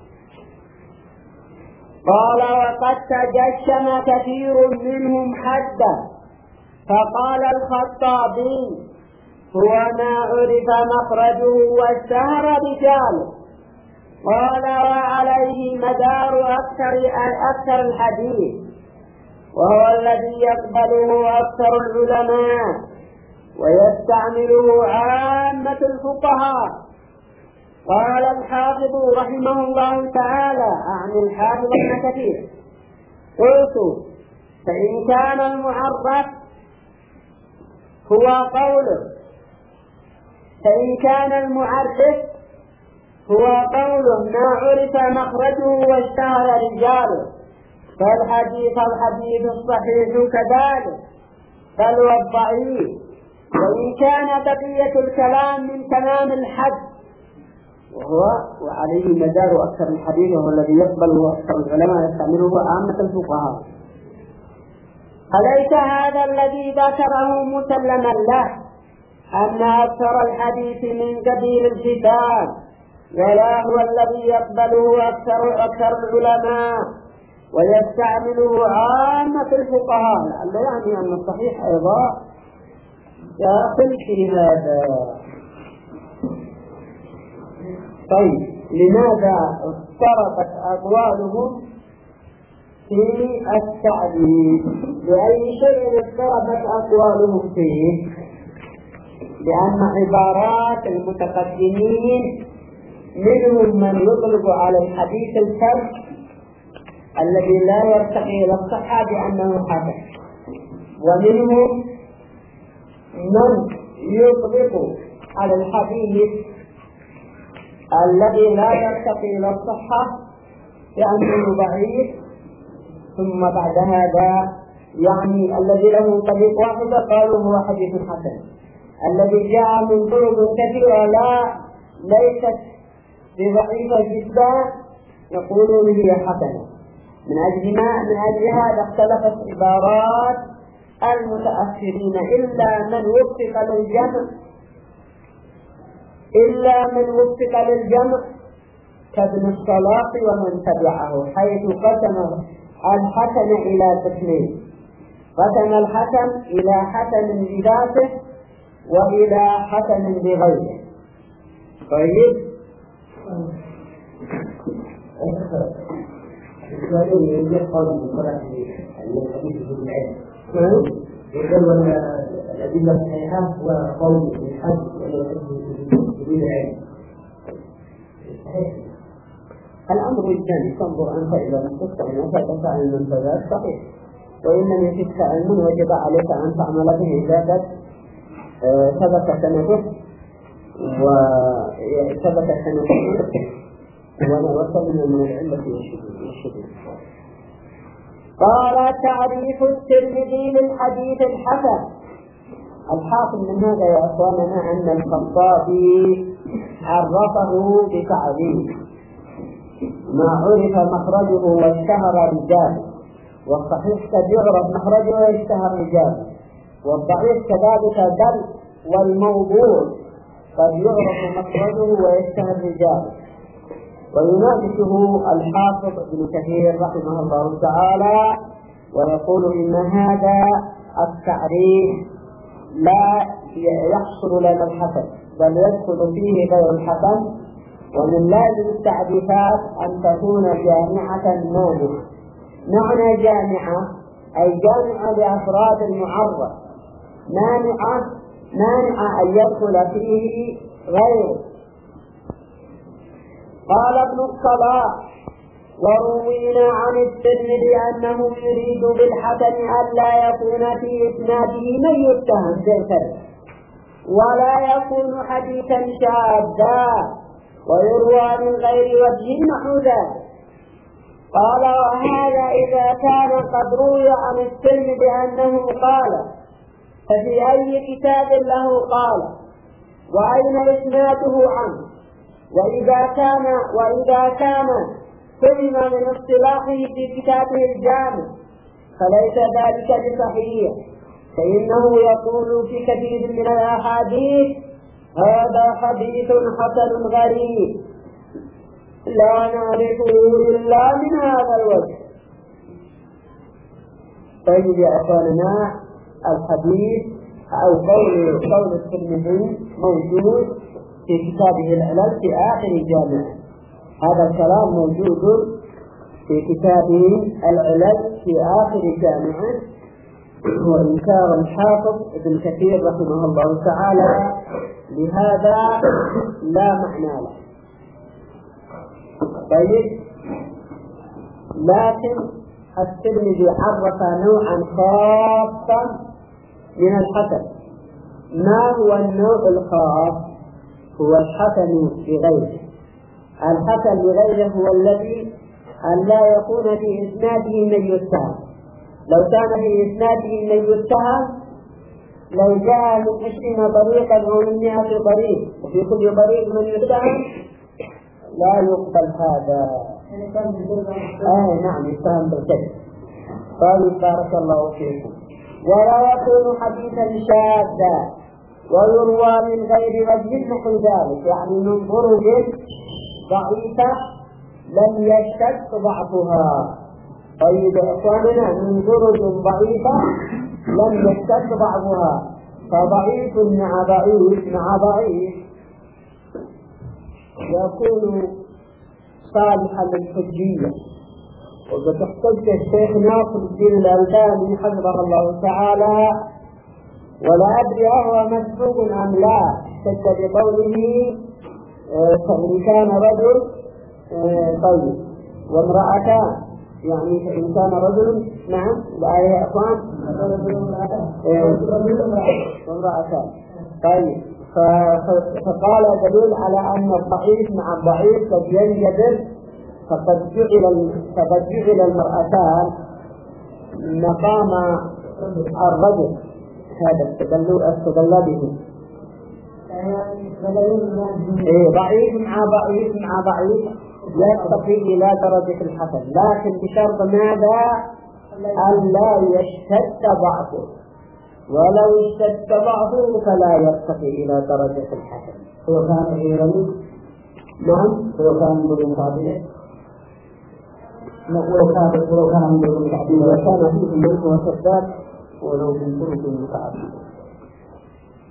قال وقد تجشم كثير منهم حدا فقال الخطابي هو ما عرف مخرجه واشتهر رجاله. قال وعليه مدار أكثر أكثر الحديث وهو الذي يقبله أكثر العلماء ويستعمله عامة الفقهاء. قال الحافظ رحمه الله تعالى عن الحافظ ابن كثير قلت فإن كان المعرف هو قوله فإن كان المعرف هو قوله ما عرف مخرجه واشتهر رجاله فالحديث الحديث الصحيح كذلك بل والضعيف. وإن كان بقية الكلام من تمام الحد وهو وعليه مدار أكثر الحديث وهو الذي يقبله أكثر العلماء يستعمله عامة الفقهاء. أليس هذا الذي ذكره مسلما له أن أكثر الحديث من قبيل الكتاب ولا هو الذي يقبله أكثر أكثر العلماء ويستعمله عامة الفقهاء؟ لعل يعني أن الصحيح أيضا داخل في هذا. طيب لماذا اضطربت أقوالهم في التعديل؟ لأي شيء اضطربت أقوالهم فيه؟ لأن عبارات المتقدمين منهم من يطلق على الحديث الفرد الذي لا يرتقي إلى الصحة بأنه حسن، ومنهم من يطلق على الحديث الذي لا يرتقي إلى الصحة بأنه ضعيف، ثم بعد هذا يعني الذي له طريق واحدة قالوا هو حديث حسن، الذي جاء من طرق كثيرة لا ليست بضعيفة جدا يقولون هي حسنة. من أجل ما من أجل هذا اختلفت عبارات المتأخرين إلا من وفق للجمع إلا من وفق للجمع كابن الصلاح ومن تبعه، حيث قسم الحسن إلى قسمين: قسم الحسن إلى حسن بذاته وإلى حسن بغيره. طيب السؤالين يقول من صلاة الحديث في العلم يقول الأدلة الصحيحة وقول الحج بدون علم. الأمر الثاني تنظر أنت إلى نفسك أن تفعل المنفذات صحيح، وإن لم يجدك علم وجب عليك أن تعمل به إذا ثبت سنده وثبت سنده وصلنا من العلة والشبه. قال تعريف الترمذي للحديث الحسن. الحاصل من هذا يا أخواننا أن الخطابي عرفه بتعريف ما عرف مخرجه واشتهر رجاله، والصحيح قد يعرف مخرجه ويشتهر رجاله، والضعيف كذلك، بل والموضوع قد يعرف مخرجه ويشتهر رجاله. ويناقشه الحافظ ابن كثير رحمه الله تعالى ويقول إن هذا التعريف لا يحصل لنا الحسن، بل يدخل فيه غير الحسن. ومن لازم التعريفات أن تكون جامعة مانعة. معنى جامعة أي جامعة لأفراد المعرف، مانعة مانعة أن يدخل فيه غيره. قال ابن الصلاح وروينا عن الترمذي أنه يريد بالحسن ألا يكون في إسناده من يتهم بالكذب ولا يكون حديثا شاذا ويروى من غير وجه نحو ذلك. قال وهذا إذا كان قد روي عن الترمذي أنه قال ففي أي كتاب له قال وأين إسناده عنه؟ وإذا كان وإذا كان فهم من اصطلاحه في كتابه الجامع فليس ذلك بصحيح، فإنه يقول في كثير من الأحاديث هذا حديث حسن غريب لا نعرفه إلا من هذا الوجه. طيب يا أخواننا، الحديث أو قول قول الترمذي موجود في كتابه العلل في آخر جامع. هذا الكلام موجود في كتابه العلل في آخر جامع، وإنكار الحافظ ابن كثير رحمه الله تعالى لهذا لا معنى له. طيب، لكن الترمذي عرف نوعا خاصا من الحسن. ما هو النوع الخاص؟ هو الحسن بغيره. الحسن بغيره هو الذي أن لا يكون في إسناده من يتهم. لو كان في إسناده من يتهم لو جاء من عشرين طريقا أو من مئة طريق وفي كل طريق من يتهم لا يقبل هذا. آه نعم، يتهم بالكذب. قالوا بارك الله فيكم. ولا يكون حديثا شاذا ويروى من غير وجه نحو ذلك، يعني من طرق ضعيفة لم يشتد ضعفها. طيب إخواننا، من طرق ضعيفة لم يشتد ضعفها، فضعيف مع ضعيف مع ضعيف يكون صالحا للحجية. وقد احتج الشيخ ناصر الدين الألباني حفظه الله تعالى، ولا أدري أهو مسبوق أم لا، احتج بقوله فإن كان رجل طيب وامرأتان، يعني فإن كان رجل نعم الآية يا أخوان وامرأتان. طيب، فقال دليل على أن الضعيف مع الضعيف قد ينجبر، فقد جعل فقد جعل المرأتان مقام الرجل. هذا استدل استدل به. إيه، ضعيف مع ضعيف مع ضعيف يرتقي إلى درجة الحسن، لكن بشرط ماذا؟ أن لا يشتد ضعفه، ولو اشتد ضعفه فلا يرتقي إلى درجة الحسن. هو كان غيرا نعم هو كان من قابله ولو كان ولو كان من المتعبين وكان فيه ملك وسداد ولو من طرق المتعبين.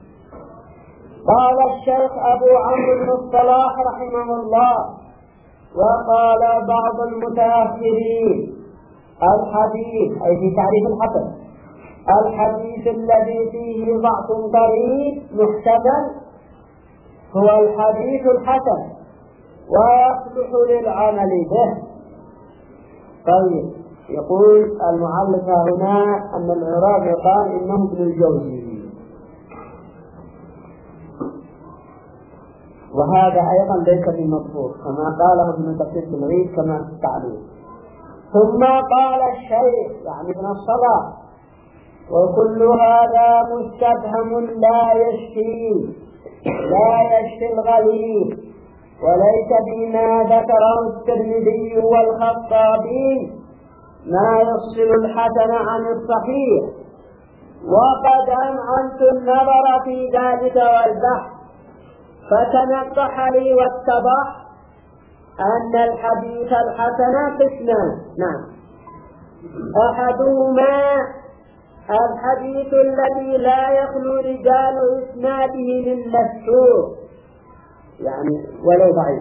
قال الشيخ أبو عمرو بن الصلاح رحمه الله وقال بعض المتأخرين الحديث أي في تعريف الحسن الحديث الذي فيه ضعف قريب محتمل هو الحديث الحسن ويصلح للعمل به. طيب، يقول المؤلف هنا أن العراقي قال إنه ابن الجوزي، وهذا أيضا ليس بمضبوط كما قاله ابن كثير في العيد كما في التعليم. ثم قال الشيخ يعني ابن الصلاح: وكل هذا مستفهم لا يشفي لا يشفي الغليل، وليس بما ذكره الترمذي والخطابي ما يفصل الحسن عن الصحيح، وقد أمعنت النظر في ذلك والبحث، فتنقح لي واتضح أن الحديث الحسن قسمان. نعم، أحدهما الحديث الذي لا يخلو رجال إسناده من مستور، يعني ولو ضعيف،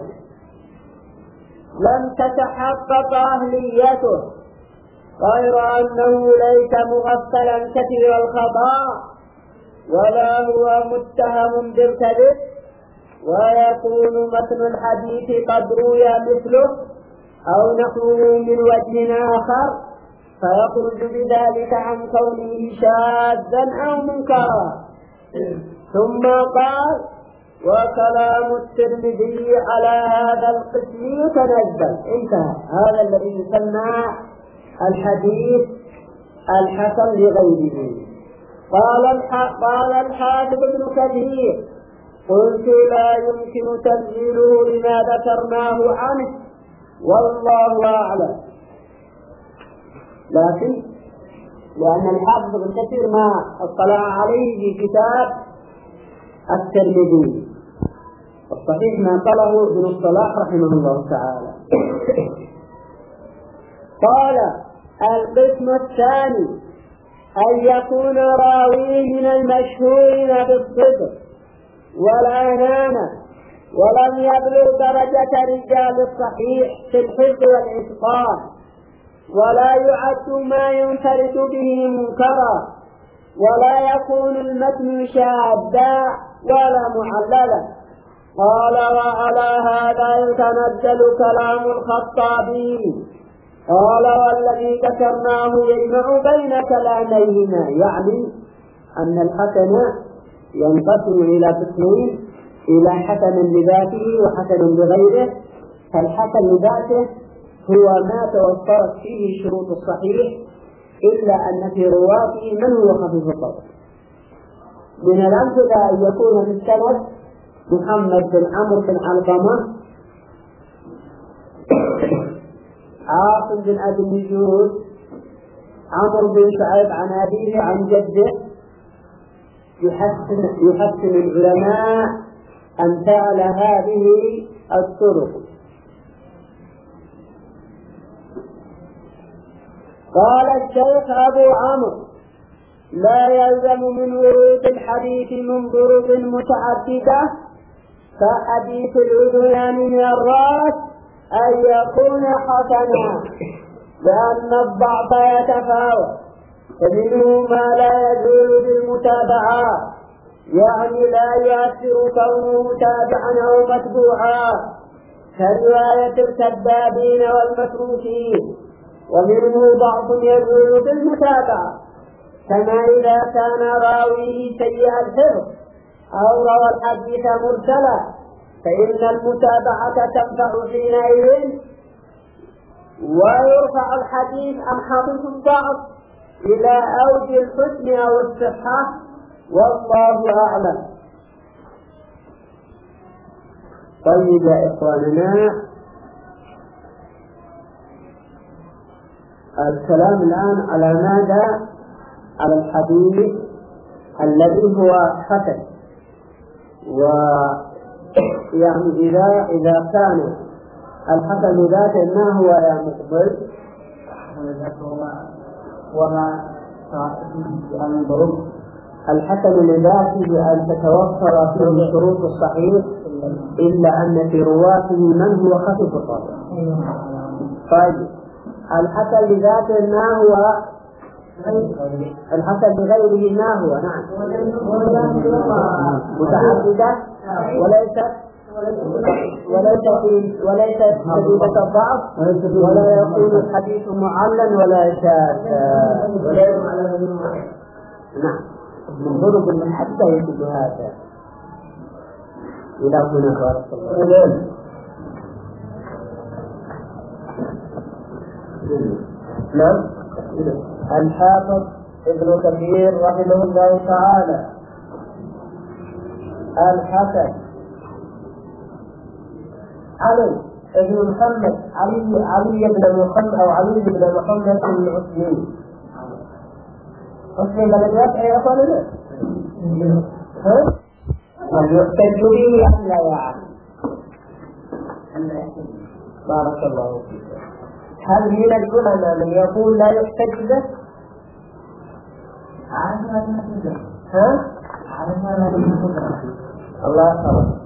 لم تتحقق أهليته، غير أنه ليس مغفلا كثير الخطأ ولا هو متهم بالكذب، ويكون متن الحديث قد روي مثله أو نحوه من وجه آخر، فيخرج بذلك عن كونه شاذا أو منكرا. ثم قال: وكلام الترمذي على هذا القسم يتنزل. انتهى. هذا الذي يسمى الحديث الحسن لغيره. قال قال الحافظ ابن كثير: قلت لا يمكن تنزيله لما ذكرناه عنه والله أعلم، لكن لأن الحافظ ابن كثير ما اطلع عليه في كتاب الترمذي، الصحيح ما قاله ابن الصلاح رحمه الله تعالى. قال: القسم الثاني أن يكون راوي من المشهورين بالصدق والأمانة ولم يبلغ درجة رجال الصحيح في الحفظ والإتقان، ولا يعد ما ينفرد به منكرا، ولا يكون المتن شاذا ولا معللا. قال: وعلى هذا يتنزل كلام الخطابي. قال: والذي ذكرناه يجمع بين كلاميهما، يعني أن الحسن ينقسم إلى قسمين: إلى حسن لذاته وحسن لغيره. فالحسن لذاته هو ما توفرت فيه شروط الصحيح إلا أن في رواته من هو خفيف الضبط. من الأمثلة أن يكون في السند محمد بن عمرو بن علقمة، عاصم بن أبي النجود، عمرو بن شعيب عن أبيه عن جده. يحسن, يحسن العلماء أمثال هذه الطرق. قال الشيخ أبو عمرو: لا يلزم من ورود الحديث من طرق متعددة كحديث الأذنان من الرأس أن يكون حسنا، لأن الضعف يتفاوت، فمنه ما لا يزول بالمتابعات، يعني لا يؤثر كونه متابعا أو متبوعا كرواية الكذابين والمتروكين، ومنه ضعف يزول بالمتابعة، كما إذا كان راويه سيء الحفظ أو روى الحديث مرسلا، فإن المتابعة تنفع حينئذ، ويرفع الحديث عن حديث الضعف إلى أوج الحسن أو الصحة، والله أعلم. طيب يا إخواننا، الكلام الآن على ماذا؟ على الحديث الذي هو حسن. ويعني إذا إذا كان الحسن ذاته ما هو يا مقبل وما ينظرون الحسن لذاته أن تتوفر فيه شروط الصحيح إلا أن في رواته من هو خفيف الطبع. طيب الحسن لذاته ما هو؟ الحسن بغيره ما هو؟ نعم متعددة وليست وليست وليست شديدة الضعف ولا يكون الحديث معلّا ولا شاذا. نعم من ضرب من حتى يجد هذا إلى هنا. نعم الحافظ ابن كثير رحمه الله تعالى الحسن علي ابن محمد علي علي بن محمد أو علي بن محمد بن عثمان عثمان بلد يسعي أصلا ها؟ يحتج به أم لا يعني؟ بارك الله فيك. هل من العلماء من يقول لا يحتج به؟ ها؟ الله يحفظك.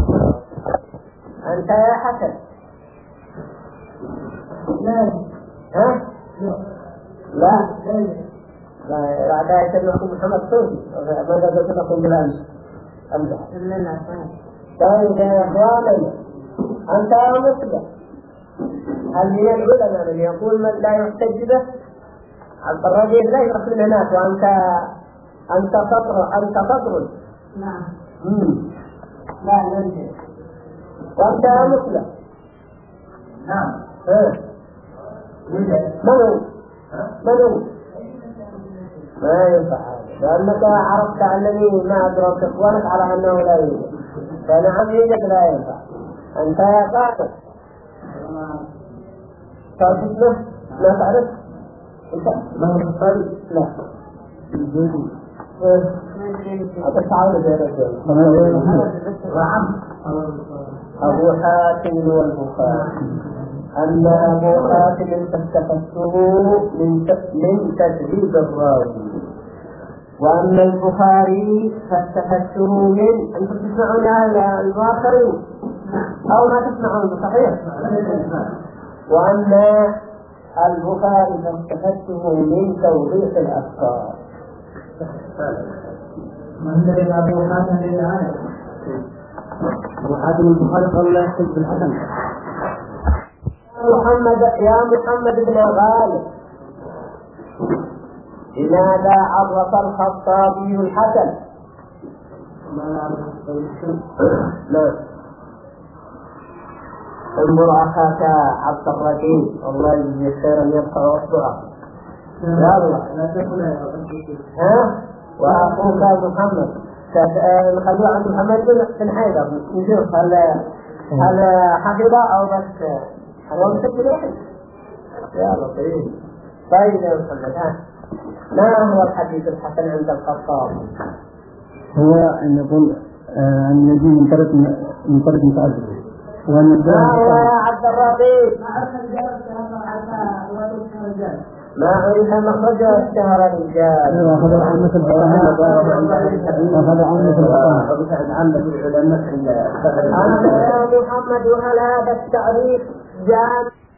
أنت يا حسن لا ها؟ لا لا بعدها يسمى محمد صوفي ماذا قلت لكم بالأمس أمزح. طيب يا إخواني أنت يا مسلم هل من العلماء من يقول من لا يحتج به؟ الرجل لا يدخل الناس وأنت أنت تطرد أنت تطرد. نعم. لا ننتهي. وأنت يا مسلم. نعم. ها. من هو؟ من هو؟ ما ينفع هذا لأنك عرفت أنني ما أدرك إخوانك على أنه لا يوجد فنعم يوجد لا ينفع. أنت يا قاتل تعرفه؟ لا تعرف؟ أنت ما هو الطريق؟ لا أتفعل ذلك نعم أبو حاتم والبخاري أن أبو حاتم فاستفدته من من تدريب الراوي وأن البخاري فاستفدته من أنتم تسمعون هذا الآخرين أو ما تسمعون صحيح وأن البخاري فاستفدته من توضيح الأفكار. من الذي أبو حاتم للآية؟ أبو حاتم البخاري قال لا يحتج بالحسن. محمد يا محمد بن غالب لماذا عرف الخطابي الحسن؟ لا انظر أخاك عبد الرحيم الله يجزيه خيرا يبقى وصفها لا الله ها وأخوك محمد نخلوه عند محمد بن حيدر نشوف هل هل حفظ أو بس هو مسجل واحد يا لطيف. طيب يا محمد ها ما هو الحديث الحسن عند الخطاب؟ هو أن يقول أن يجي من طريق من طريق متعدد وأن ما هو يا عبد الرقيب ما عرف مخرجه واشتهر الرجال وهذا عامة الفقهاء وهذا عامة الفقهاء أنت يا محمد وهل هذا التعريف جاء